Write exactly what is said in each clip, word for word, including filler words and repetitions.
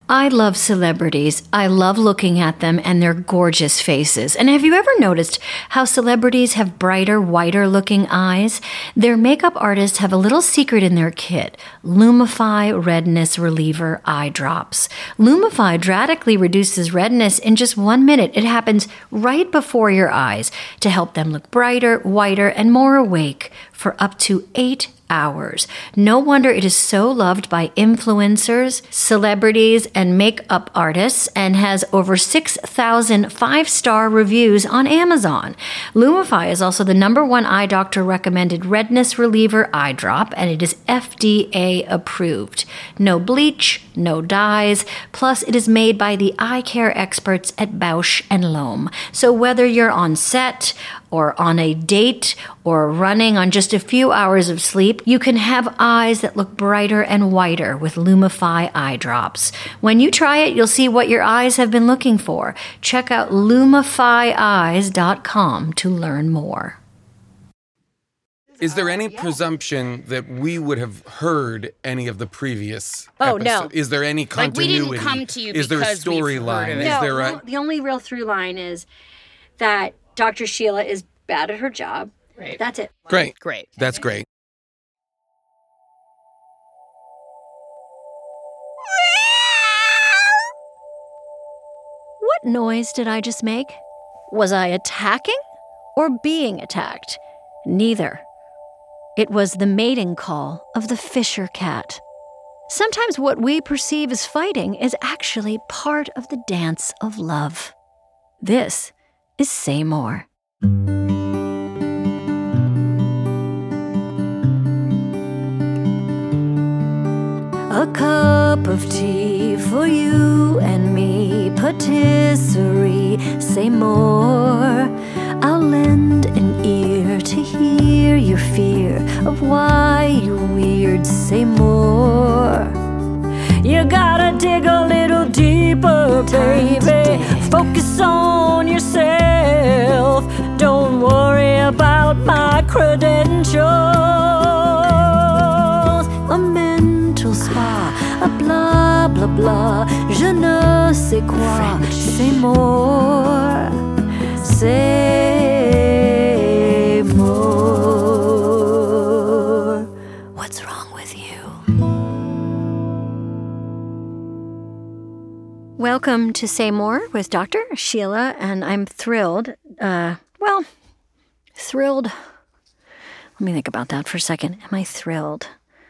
I love celebrities. I love looking at them and their gorgeous faces. And have you ever noticed how celebrities have brighter, whiter looking eyes? Their makeup artists have a little secret in their kit, Lumify Redness Reliever Eye Drops. Lumify drastically reduces redness in just one minute. It happens right before your eyes to help them look brighter, whiter, and more awake for up to eight hours. No wonder it is so loved by influencers, celebrities, and makeup artists, and has over six thousand five-star reviews on Amazon. Lumify is also the number one eye doctor recommended redness reliever eye drop, and it is F D A approved. No bleach, no dyes, plus it is made by the eye care experts at Bausch and Lomb. So whether you're on set or on a date or running on just a few hours of sleep, you can have eyes that look brighter and whiter with Lumify eye drops. When you try it, you'll see what your eyes have been looking for. Check out lumify eyes dot com to learn more. Is there any presumption that we would have heard any of the previous Oh, episode? no. Is there any Like, continuity? we didn't come to you Is there a because we've heard storyline? of it. Is No, there a... no, the only real through line is that Doctor Sheila is bad at her job. Right. That's it. Great. Great. That's great. What noise did I just make? Was I attacking or being attacked? Neither. It was the mating call of the Fisher cat. Sometimes what we perceive as fighting is actually part of the dance of love. This is Say More. A cup of tea for you and me, patisserie, say more. I'll lend an ear to hear your fear of why you're weird, say more. You gotta dig a little deeper, baby. Focus on yourself. Don't worry about my credentials. A mental spa, a blah blah blah. Je ne sais quoi. Say more. Say more. What's wrong with you? Welcome to Say More with Doctor Sheila, and I'm thrilled. Uh, well, thrilled. Let me think about that for a second. Am I thrilled?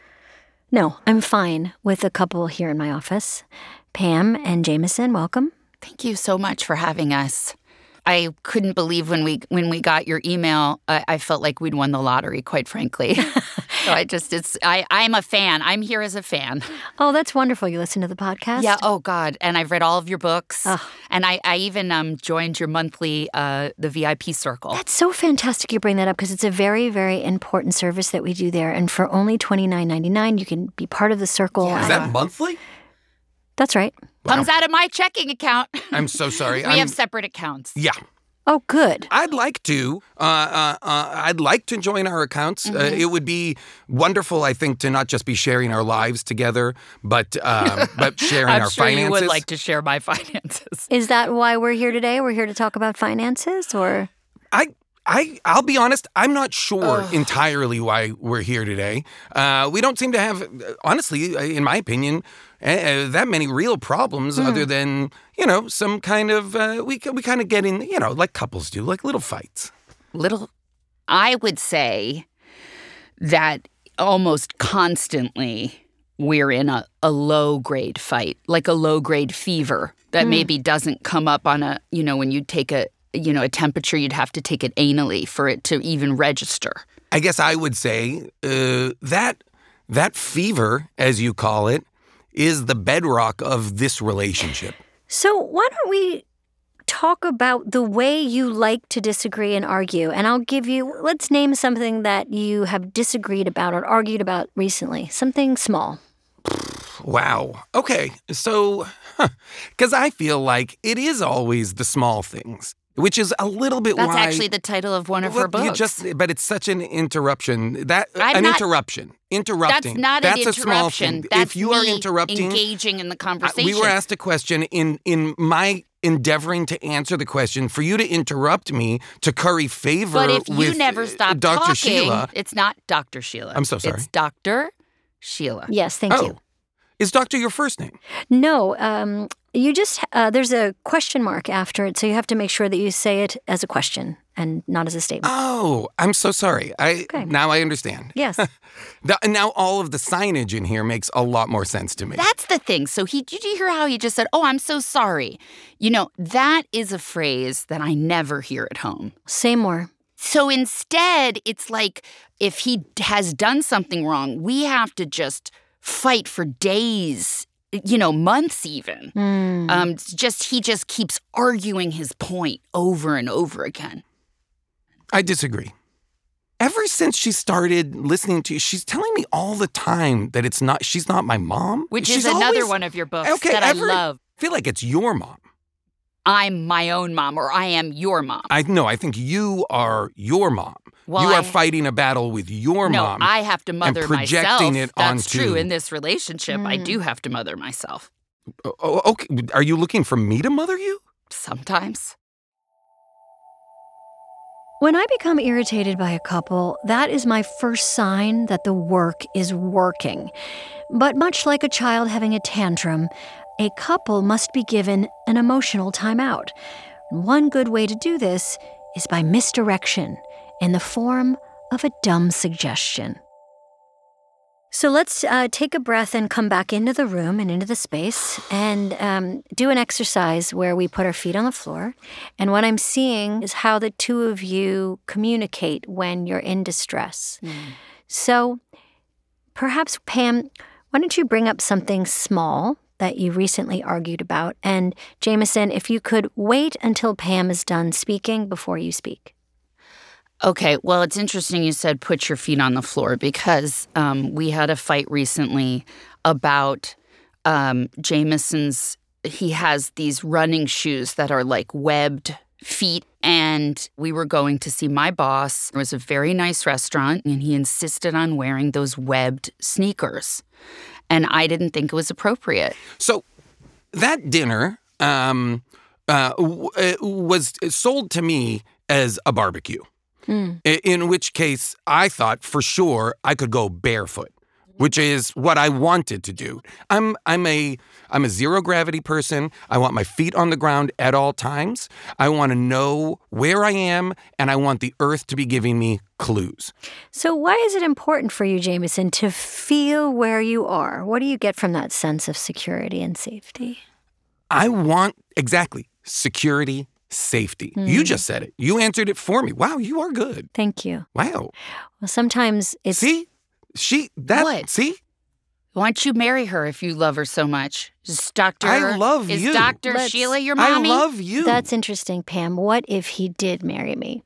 No, I'm fine with a couple here in my office. Pam and Jameson, welcome. Thank you so much for having us. I couldn't believe when we when we got your email. I, I felt like we'd won the lottery, quite frankly. So I just it's I I'm a fan. I'm here as a fan. Oh, that's wonderful. You listen to the podcast? Yeah. Oh God. And I've read all of your books. Oh. And I I even um joined your monthly uh the V I P circle. That's so fantastic you bring that up because it's a very, very important service that we do there. And for only twenty-nine ninety-nine, you can be part of the circle. Yeah. Is that monthly? That's right. Comes out of my checking account. I'm so sorry. We I'm, have separate accounts. Yeah. Oh, good. I'd like to. Uh, uh, uh, I'd like to join our accounts. Mm-hmm. Uh, it would be wonderful, I think, to not just be sharing our lives together, but uh, but sharing I'm our sure finances. you would like to share my finances. Is that why we're here today? We're here to talk about finances, or? I, I, I'll be honest. I'm not sure Ugh. entirely why we're here today. Uh, we don't seem to have, honestly, in my opinion, uh, that many real problems mm. other than, you know, some kind of, uh, we, we kind of get in, you know, like couples do, like little fights. Little, I would say that almost constantly we're in a, a low-grade fight, like a low-grade fever that mm. maybe doesn't come up on a, you know, when you take a, you know, a temperature, you'd have to take it anally for it to even register. I guess I would say uh, that that fever, as you call it, is the bedrock of this relationship. So why don't we talk about the way you like to disagree and argue? And I'll give you, let's name something that you have disagreed about or argued about recently. Something small. Wow. Okay. So, because huh, I feel like it is always the small things. which is a little bit That's why... actually the title of one of well, her books. You just, but it's such an interruption. That I'm An not, interruption. Interrupting. That's not that's an a small interruption. thing. That's if you me are interrupting... engaging in the conversation. We were asked a question in, in my endeavoring to answer the question. For you to interrupt me to curry favor with But if you never stop Doctor talking, Sheila... it's not Doctor Sheila. I'm so sorry. It's Doctor Sheila. Yes, thank oh. you. Is Doctor your first name? No, um, you just, uh, there's a question mark after it, so you have to make sure that you say it as a question and not as a statement. Oh, I'm so sorry. I Okay. Now I understand. Yes. The, now all of the signage in here makes a lot more sense to me. That's the thing. So he, did you hear how he just said, oh, I'm so sorry? You know, that is a phrase that I never hear at home. Say more. So instead, it's like if he has done something wrong, we have to just fight for days, you know, months even. Mm. Um, it's just he just keeps arguing his point over and over again. I disagree. Ever since she started listening to you, she's telling me all the time that it's not, she's not my mom. Which she's is another always, one of your books okay, that ever, I love. I feel like it's your mom. I'm my own mom, or I am your mom. I No, I think you are your mom. Well, you are I- fighting a battle with your no, mom. I have to mother and projecting myself. it That's onto... true in this relationship. I Mm. do have to mother myself. Oh, okay. Are you looking for me to mother you? Sometimes. When I become irritated by a couple, that is my first sign that the work is working. But much like a child having a tantrum, a couple must be given an emotional timeout. One good way to do this is by misdirection in the form of a dumb suggestion. So let's uh, take a breath and come back into the room and into the space and um, do an exercise where we put our feet on the floor. And what I'm seeing is how the two of you communicate when you're in distress. Mm. So perhaps, Pam, why don't you bring up something small that you recently argued about? And Jameson, if you could wait until Pam is done speaking before you speak. Okay, well, it's interesting you said put your feet on the floor because um, we had a fight recently about um, Jameson's, he has these running shoes that are like webbed feet, and we were going to see my boss. It was a very nice restaurant, and he insisted on wearing those webbed sneakers, and I didn't think it was appropriate. So that dinner um, uh, w- was sold to me as a barbecue. Mm. In which case, I thought for sure I could go barefoot, which is what I wanted to do. I'm I'm a I'm a zero gravity person. I want my feet on the ground at all times. I want to know where I am, and I want the earth to be giving me clues. So why is it important for you, Jameson, to feel where you are? What do you get from that sense of security and safety? I want, exactly, security, safety. Mm. You just said it. You answered it for me. Wow, you are good. Thank you. Wow. Well, sometimes it's... See? She, that, what? See? Why don't you marry her if you love her so much? Is Doctor I love is you. Is Doctor Let's, Sheila your mommy? I love you. That's interesting, Pam. What if he did marry me?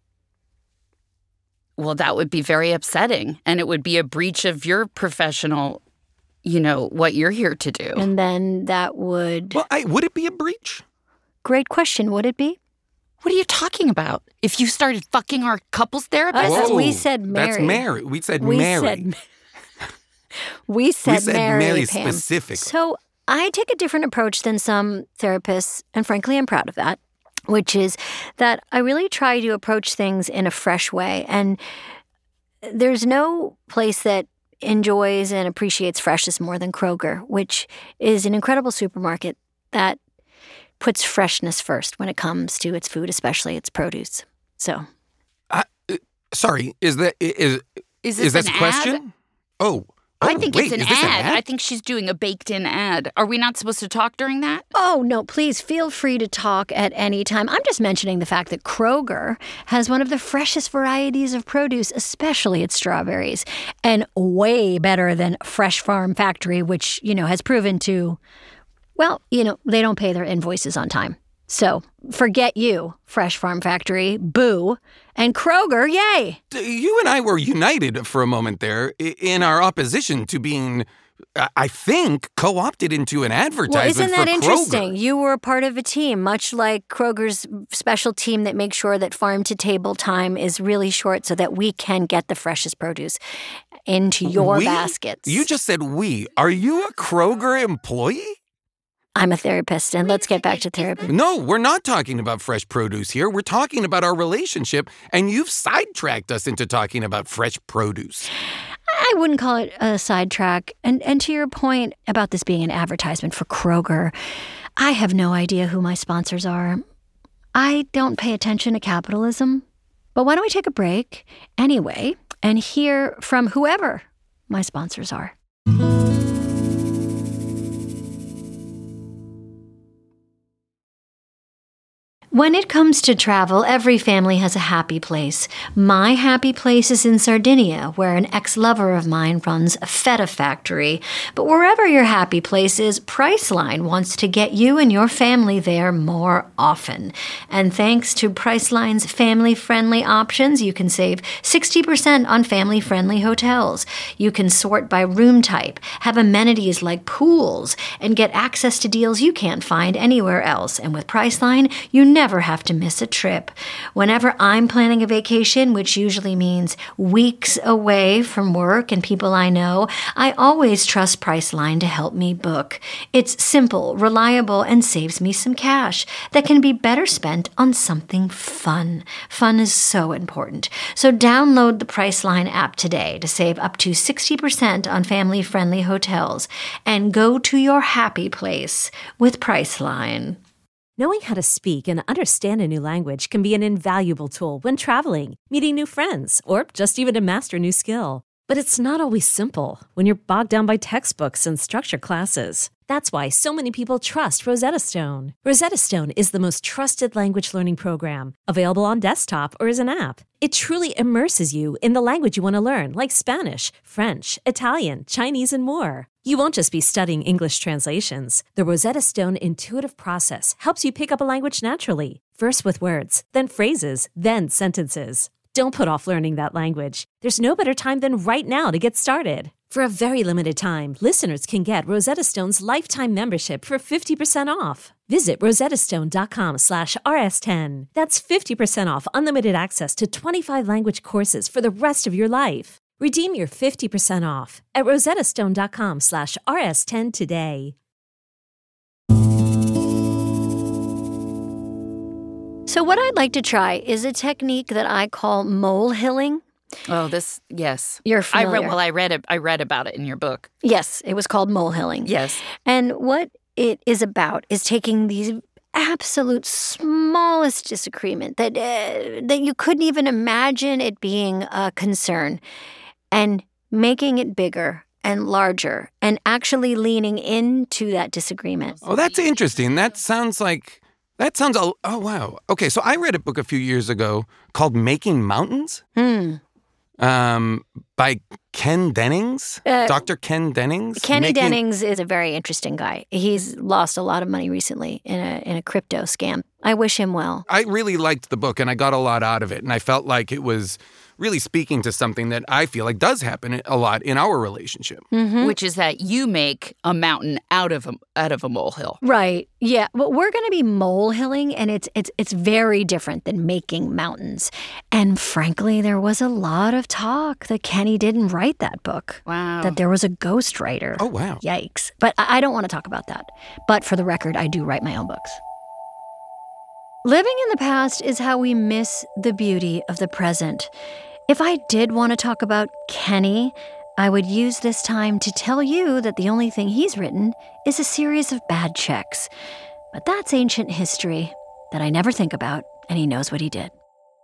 Well, that would be very upsetting, and it would be a breach of your professional, you know, what you're here to do. And then that would... Well, I, would it be a breach? Great question. Would it be? What are you talking about? If you started fucking our couples therapist? Uh, Whoa, we said marry. That's Mary. We said we Mary. Said, we said we said Mary, Mary Pam. specifically. So I take a different approach than some therapists, and frankly, I'm proud of that, which is that I really try to approach things in a fresh way. And there's no place that enjoys and appreciates freshness more than Kroger, which is an incredible supermarket that puts freshness first when it comes to its food, especially its produce. So, uh, sorry, is that is is, this is that an a question? Ad? Oh, oh, I think wait, it's an is this ad. an ad. I think she's doing a baked-in ad. Are we not supposed to talk during that? Oh, no, please feel free to talk at any time. I'm just mentioning the fact that Kroger has one of the freshest varieties of produce, especially its strawberries, and way better than Fresh Farm Factory, which, you know, has proven to, well, you know, they don't pay their invoices on time. So forget you, Fresh Farm Factory, boo, and Kroger, yay. You and I were united for a moment there in our opposition to being I I think, co-opted into an advertisement Well, isn't that for interesting? Kroger. You were a part of a team, much like Kroger's special team that makes sure that farm-to-table time is really short so that we can get the freshest produce into your We? baskets. You just said we. Are you a Kroger employee? I'm a therapist, and let's get back to therapy. No, we're not talking about fresh produce here. We're talking about our relationship, and you've sidetracked us into talking about fresh produce. I wouldn't call it a sidetrack. And and to your point about this being an advertisement for Kroger, I have no idea who my sponsors are. I don't pay attention to capitalism. But why don't we take a break anyway and hear from whoever my sponsors are? When it comes to travel, every family has a happy place. My happy place is in Sardinia, where an ex-lover of mine runs a feta factory. But wherever your happy place is, Priceline wants to get you and your family there more often. And thanks to Priceline's family-friendly options, you can save sixty percent on family-friendly hotels. You can sort by room type, have amenities like pools, and get access to deals you can't find anywhere else. And with Priceline, you never never have to miss a trip. Whenever I'm planning a vacation, which usually means weeks away from work and people I know, I always trust Priceline to help me book. It's simple, reliable, and saves me some cash that can be better spent on something fun. Fun is so important. So download the Priceline app today to save up to sixty percent on family-friendly hotels and go to your happy place with Priceline. Knowing how to speak and understand a new language can be an invaluable tool when traveling, meeting new friends, or just even to master a new skill. But it's not always simple when you're bogged down by textbooks and structured classes. That's why so many people trust Rosetta Stone. Rosetta Stone is the most trusted language learning program, available on desktop or as an app. It truly immerses you in the language you want to learn, like Spanish, French, Italian, Chinese, and more. You won't just be studying English translations. The Rosetta Stone intuitive process helps you pick up a language naturally, first with words, then phrases, then sentences. Don't put off learning that language. There's no better time than right now to get started. For a very limited time, listeners can get Rosetta Stone's lifetime membership for fifty percent off. Visit rosettastone.com slash rs10. That's fifty percent off unlimited access to twenty-five language courses for the rest of your life. Redeem your fifty percent off at rosettastone.com slash rs10 today. So what I'd like to try is a technique that I call molehilling. Oh, this, yes. You're I familiar. read, well, I read it. I read about it in your book. Yes, it was called molehilling. Yes. And what it is about is taking these absolute smallest disagreement that uh, that you couldn't even imagine it being a concern and making it bigger and larger and actually leaning into that disagreement. Oh, that's interesting. That sounds like... That sounds... Oh, oh, wow. Okay, so I read a book a few years ago called Making Mountains Hmm. um, by Ken Dennings, Uh, Doctor Ken Dennings. Kenny Making- Dennings is a very interesting guy. He's lost a lot of money recently in a in a crypto scam. I wish him well. I really liked the book, and I got a lot out of it, and I felt like it was really speaking to something that I feel like does happen a lot in our relationship. Mm-hmm. Which is that you make a mountain out of a, out of a molehill. Right. Yeah. But we're going to be molehilling, and it's it's it's very different than making mountains. And frankly, there was a lot of talk that Kenny didn't write that book. Wow. That there was a ghostwriter. Oh, wow. Yikes. But I I don't want to talk about that. But for the record, I do write my own books. Living in the past is how we miss the beauty of the present. If I did want to talk about Kenny, I would use this time to tell you that the only thing he's written is a series of bad checks. But that's ancient history that I never think about, and he knows what he did.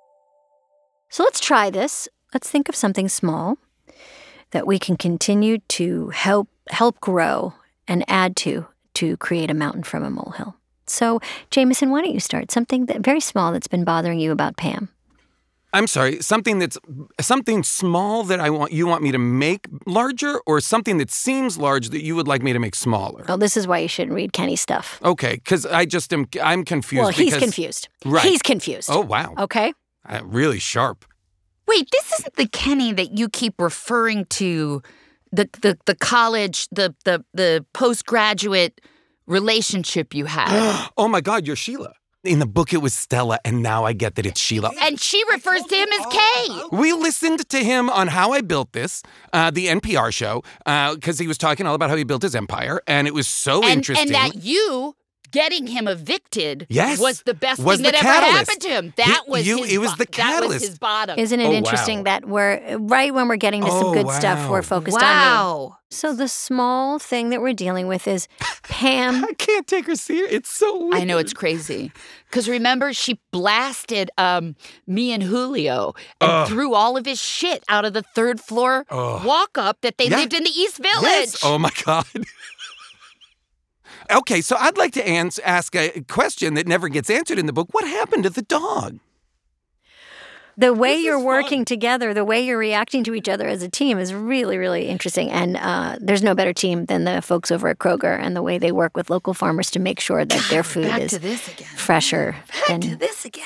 So let's try this. Let's think of something small that we can continue to help help grow and add to to create a mountain from a molehill. So, Jameson, why don't you start? Something that very small that's been bothering you about Pam. I'm sorry, something that's something small that I want you want me to make larger, or something that seems large that you would like me to make smaller? Oh, this is why you shouldn't read Kenny's stuff. Okay, because I just am I'm confused. Well, he's because- confused. Right. He's confused. Oh, wow. Okay? Uh, really sharp. Wait, this isn't the Kenny that you keep referring to the the the college, the the the postgraduate relationship you had. Oh my God, you're Sheila. In the book, it was Stella, and now I get that it's Sheila. And she refers to him as Kay. We listened to him on How I Built This, uh, the N P R show, because uh, he was talking all about how he built his empire, and it was so and, interesting. And that you getting him evicted yes, was the best was thing the that catalyst. ever happened to him. That he, was you, his it was bo- the catalyst. That was his bottom. Isn't it oh, interesting wow. that we're right when we're getting to some oh, good wow. stuff, we're focused wow. on me. So the small thing that we're dealing with is Pam. I can't take her serious. It's so weird. I know, it's crazy. Because remember, she blasted um, me and Julio and Ugh. threw all of his shit out of the third floor Ugh. walk up that they Yeah. lived in the East Village. Yes. Oh my God. Okay, so I'd like to ans- ask a question that never gets answered in the book. What happened to the dog? The way This you're is working fun. together, the way you're reacting to each other as a team is really, really interesting. And uh, there's no better team than the folks over at Kroger and the way they work with local farmers to make sure that their food Back is to this again. fresher. Back than to this again.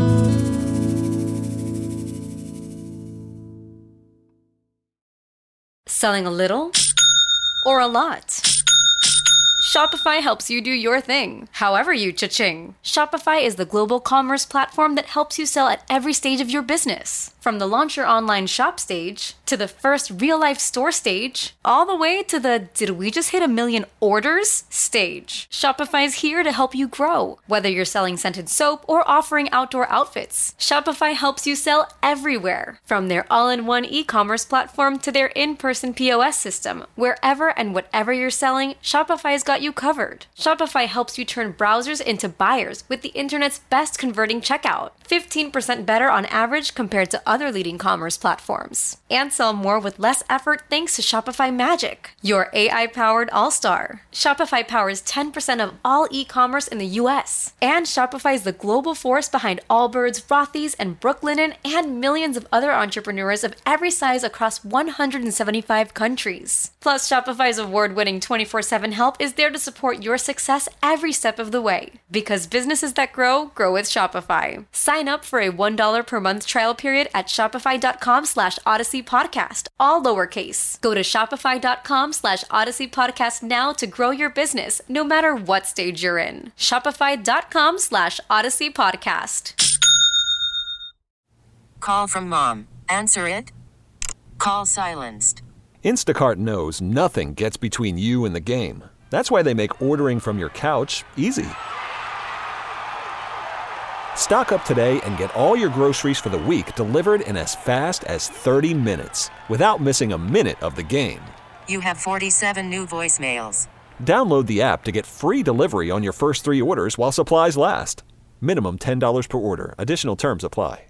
Selling a little or a lot? Shopify helps you do your thing, however you cha-ching. Shopify is the global commerce platform that helps you sell at every stage of your business. From the launch your online shop stage, to the first real-life store stage, all the way to the did we just hit a million orders stage. Shopify is here to help you grow. Whether you're selling scented soap or offering outdoor outfits, Shopify helps you sell everywhere. From their all-in-one e-commerce platform to their in-person P O S system, wherever and whatever you're selling, Shopify's got you covered. Shopify helps you turn browsers into buyers with the internet's best converting checkout, fifteen percent better on average compared to other leading commerce platforms. And sell more with less effort thanks to Shopify Magic, your A I-powered all-star. Shopify powers ten percent of all e-commerce in the U S. And Shopify is the global force behind Allbirds, Rothy's, and Brooklinen, and millions of other entrepreneurs of every size across one hundred seventy-five countries. Plus, Shopify's award-winning twenty-four seven help is there to support your success every step of the way. Because businesses that grow, grow with Shopify. Sign up for a one dollar per month trial period at shopify.com slash Odyssey Podcast, all lowercase. Go to shopify.com slash Odyssey Podcast now to grow your business, no matter what stage you're in. Shopify.com slash Odyssey Podcast. Call from mom. Answer it. Call silenced. Instacart knows nothing gets between you and the game. That's why they make ordering from your couch easy. Stock up today and get all your groceries for the week delivered in as fast as thirty minutes without missing a minute of the game. You have forty-seven new voicemails. Download the app to get free delivery on your first three orders while supplies last. Minimum ten dollars per order. Additional terms apply.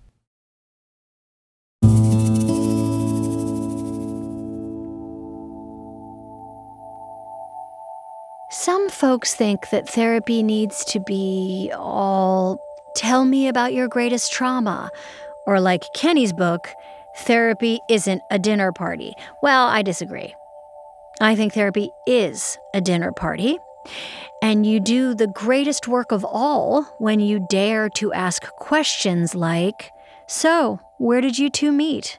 Some folks think that therapy needs to be all, tell me about your greatest trauma. Or like Kenny's book, therapy isn't a dinner party. Well, I disagree. I think therapy is a dinner party. And you do the greatest work of all when you dare to ask questions like, so, where did you two meet?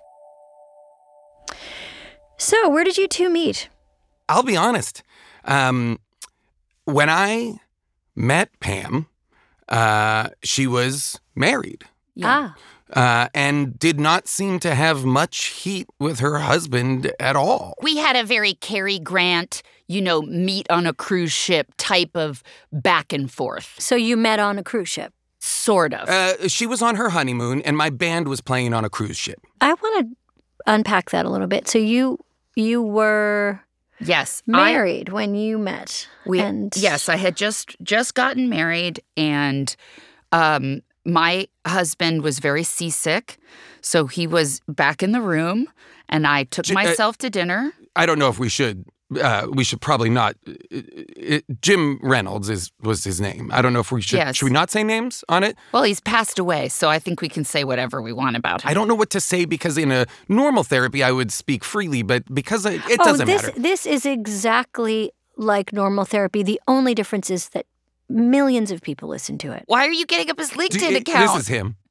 So, where did you two meet? I'll be honest. Um, when I met Pam, uh, she was married Ah. uh, and did not seem to have much heat with her husband at all. We had a very Cary Grant, you know, meet on a cruise ship type of back and forth. So you met on a cruise ship. Sort of. Uh, she was on her honeymoon, and my band was playing on a cruise ship. I want to unpack that a little bit. So you you were yes. married I, when you met. we, and yes, I had just just gotten married, and um, my husband was very seasick, so he was back in the room, and I took J- uh, myself to dinner. I don't know if we should. Uh, we should probably not. Uh, uh, Jim Reynolds is was his name. I don't know if we should. Yes. Should we not say names on it? Well, he's passed away, so I think we can say whatever we want about him. I don't know what to say because in a normal therapy I would speak freely, but because it, it oh, doesn't this, matter. This is exactly like normal therapy. The only difference is that millions of people listen to it. Why are you getting up his Do- LinkedIn it- account? This is him.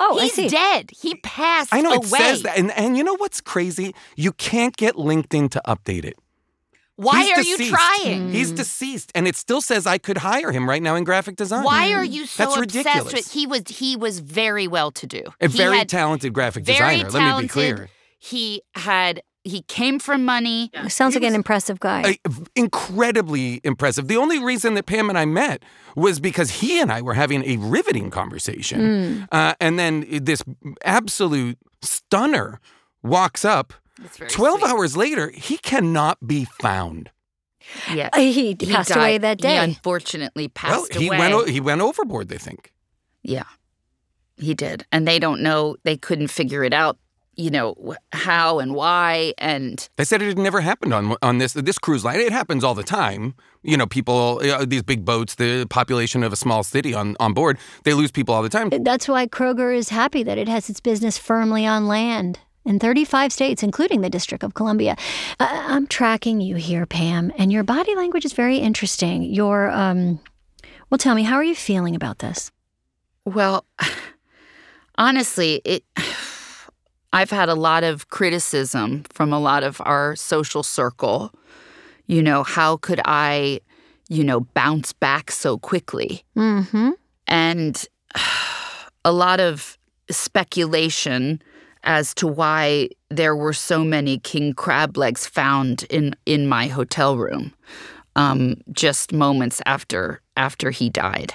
Oh, I He's see. dead. He passed I know away. it says that. And, and you know what's crazy? You can't get LinkedIn to update it. Why He's are you deceased. trying? He's deceased, and it still says I could hire him right now in graphic design. Why are you so That's obsessed ridiculous. with? He was he was very well to do. A He very had talented graphic very designer. talented, Let me be clear. He had he came from money. Sounds like an impressive guy. A- incredibly impressive. The only reason that Pam and I met was because he and I were having a riveting conversation. Uh, and then this absolute stunner walks up. That's very twelve sweet. hours later, he cannot be found. Yeah, Uh, he passed died. away that day. He unfortunately Well, passed he away. went o- he went overboard, they think. Yeah, he did. And they don't know, they couldn't figure it out, you know, wh- how and why. And They said it had never happened on on this this cruise line. It happens all the time. You know, people, uh, these big boats, the population of a small city on, on board, they lose people all the time. That's why Kroger is happy that it has its business firmly on land in thirty-five states, including the District of Columbia. I- I'm tracking you here, Pam, and your body language is very interesting. Your, um, well, tell me, how are you feeling about this? well, honestly, it. I've had a lot of criticism from a lot of our social circle. You know, how could I, you know, bounce back so quickly? Mm-hmm. And a lot of speculation as to why there were so many king crab legs found in, in my hotel room um, just moments after after he died.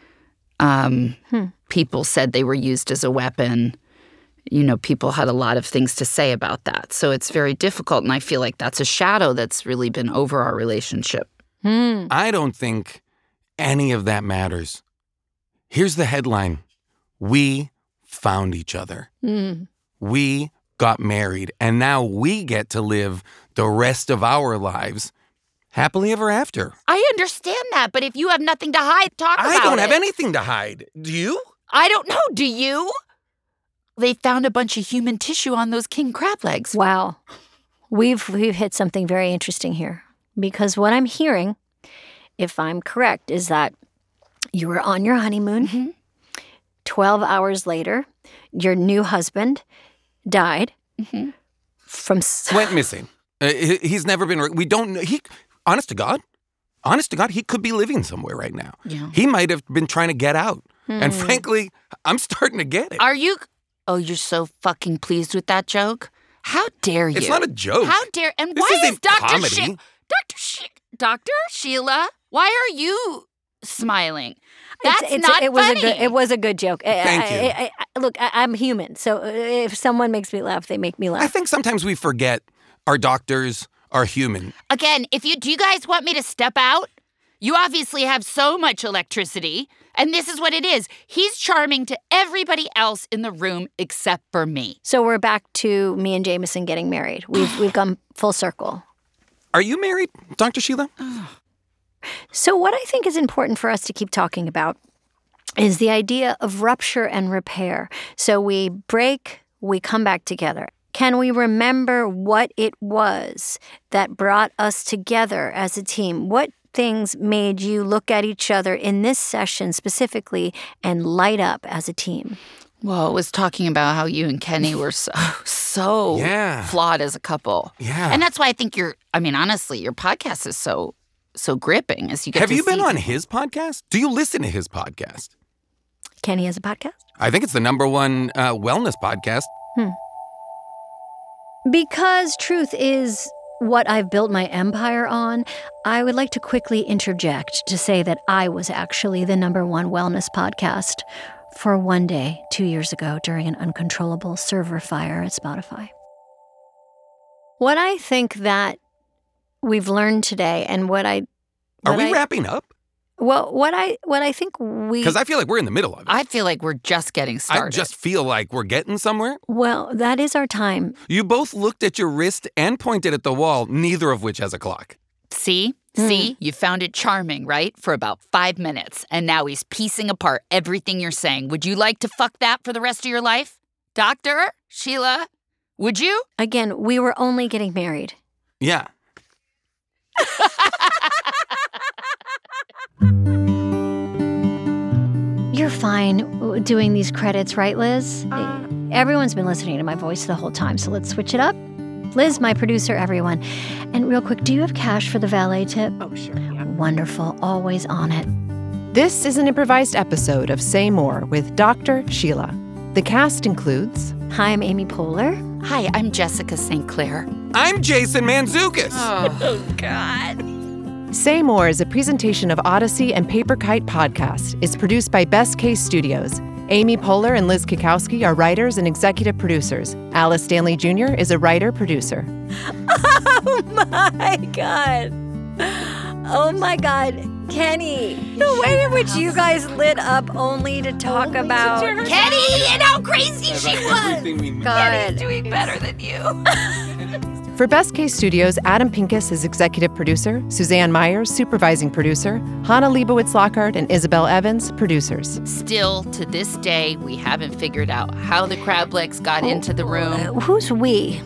Um, Hmm. People said they were used as a weapon. You know, people had a lot of things to say about that. So it's very difficult, and I feel like that's a shadow that's really been over our relationship. Hmm. I don't think any of that matters. Here's the headline. We found each other. Mm. We got married, and now we get to live the rest of our lives happily ever after. I understand that, but if you have nothing to hide, talk about it. I don't have anything to hide. Do you? I don't know. Do you? They found a bunch of human tissue on those king crab legs. Wow. We've we've hit something very interesting here. Because what I'm hearing, if I'm correct, is that you were on your honeymoon. Mm-hmm. twelve hours later, your new husband died Mm-hmm. from... s- Went missing. Uh, he- he's never been. Re- we don't know. He, honest to God, honest to God, he could be living somewhere right now. Yeah. He might have been trying to get out. And Hmm. frankly, I'm starting to get it. Are you? Oh, you're so fucking pleased with that joke? How dare you? It's not a joke. How dare? And This why is isn't Doctor comedy. She- Doctor She- Doctor Sheila? Why are you smiling? That's It's- it's- not it was funny. a good, it was a good joke. I- Thank I- you. I- I- look, I, I'm human, so uh, if someone makes me laugh, they make me laugh. I think sometimes we forget our doctors are human. Again, if you do, you guys want me to step out? You obviously have so much electricity, and this is what it is. He's charming to everybody else in the room except for me. So we're back to me and Jameson getting married. We've we've gone full circle. Are you married, Doctor Sheila? So what I think is important for us to keep talking about is the idea of rupture and repair. So we break, we come back together. Can we remember what it was that brought us together as a team? What things made you look at each other in this session specifically and light up as a team? Well, it was talking about how you and Kenny were so, so Yeah. flawed as a couple. Yeah. And that's why I think you're, I mean, honestly, your podcast is so, so gripping as you get Have to you been see on people. his podcast? Do you listen to his podcast? Kenny has a podcast? I think it's the number one uh, wellness podcast. Because truth is what I've built my empire on, I would like to quickly interject to say that I was actually the number one wellness podcast for one day two years ago during an uncontrollable server fire at Spotify. What I think that we've learned today and what I... Are what we I, wrapping up? Well, what I what I think we... Because I feel like we're in the middle of it. I feel like we're just getting started. I just feel like we're getting somewhere. Well, that is our time. You both looked at your wrist and pointed at the wall, neither of which has a clock. See? Hmm. See? You found it charming, right? For about five minutes. And now he's piecing apart everything you're saying. Would you like to fuck that for the rest of your life? Doctor? Sheila? Would you? Again, we were only getting married. Yeah. You're fine doing these credits, right, Liz? Uh, Everyone's been listening to my voice the whole time, so let's switch it up. Liz, my producer, everyone. And real quick, do you have cash for the valet tip? Oh, sure. Yeah. Wonderful. Always on it. This is an improvised episode of Say More with Doctor Sheila. The cast includes... Hi, I'm Amy Poehler. Hi, I'm Jessica Saint Clair. I'm Jason Mantzoukas. Oh, God. Say More is a presentation of Odyssey and Paper Kite Podcast. It's produced by Best Case Studios. Amy Poehler and Liz Kikowski are writers and executive producers. Alice Stanley Junior is a writer-producer. Oh, my God. Oh, my God. Kenny, the way in which you guys lit up only to talk only about to Kenny and how crazy she was. God. Kenny's doing better than you. For Best Case Studios, Adam Pincus is executive producer, Suzanne Myers, supervising producer, Hannah Leibowitz-Lockhart and Isabel Evans, producers. Still, to this day, we haven't figured out how the crab legs got oh, into the room. Uh, who's we?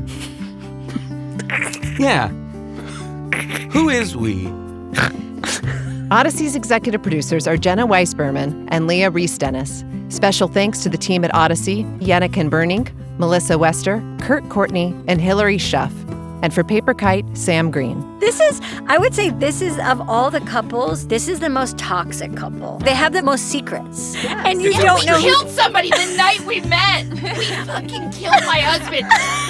Yeah. Who is we? Odyssey's executive producers are Jenna Weiss-Berman and Leah Reese-Dennis. Special thanks to the team at Odyssey, Yennekin Burning, Melissa Wester, Kurt Courtney, and Hillary Schuff. And for Paper Kite, Sam Green. This is, I would say this is, of all the couples, this is the most toxic couple. They have the most secrets. Yes. And you yeah, don't we know. We killed somebody the night we met. We fucking killed my husband.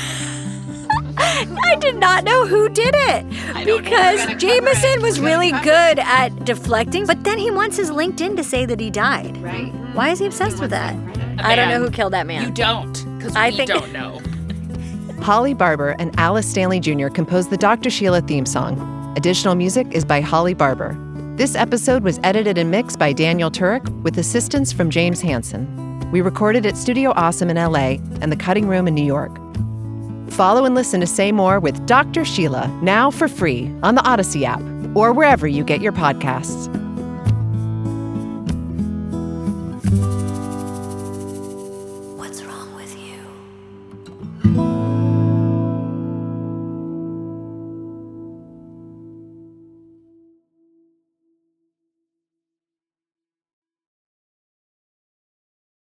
I did not know who did it because Jameson was really good at deflecting, but then he wants his LinkedIn to say that he died. Right. Why is he obsessed with that? I don't know who killed that man. You don't, because we I think... don't know. Holly Barber and Alice Stanley Junior composed the Doctor Sheila theme song. Additional music is by Holly Barber. This episode was edited and mixed by Daniel Turek with assistance from James Hansen. We recorded at Studio Awesome in L A and The Cutting Room in New York. Follow and listen to Say More with Doctor Sheila now for free on the Odyssey app or wherever you get your podcasts.